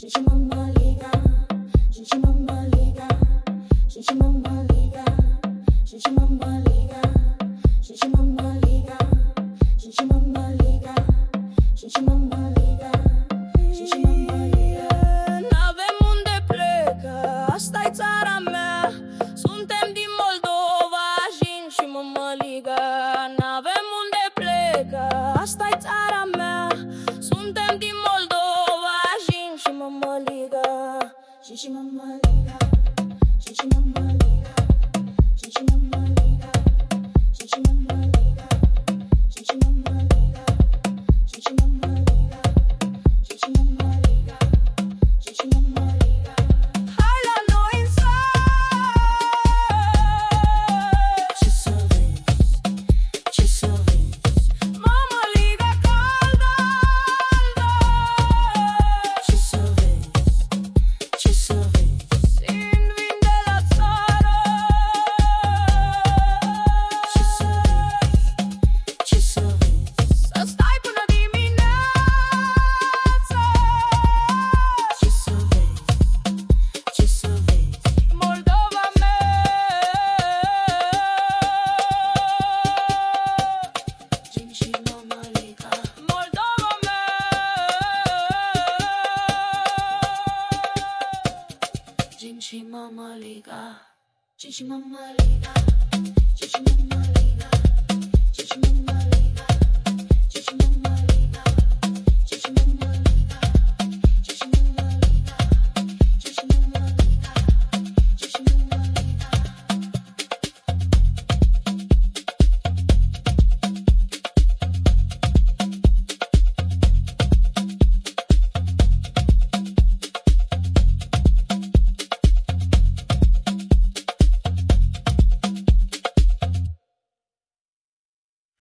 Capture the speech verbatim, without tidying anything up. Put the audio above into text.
N-avem unde pleca, asta-i țara mea. Suntem din Moldova, Jin și Mămăliga. N-avem unde pleca, asta-i țara mea. Suntem din Moldova, Jin și Mămăliga. Jin și Mămăliga, Jin și Mămăliga, Jin și Mămăliga, Jin și Mămăliga, Jin și Mămăliga, Jin și Mămăliga, Jin și Mămăliga, Jin și Mămăliga. Hai la noi în sat, ce să vezi, ce să vezi. Mămăliga caldă, ce să vezi, ce să vezi. Simt vin de la țară, ce să vezi, ce să vezi. Să stai până dimineața, ce să vezi, ce să vezi. Moldova mea, Jin și Mămăliga. Moldova mea, Jin și Mămăliga, Jin și Mămăliga, Jin și Mămăliga, Jin și Mămăliga.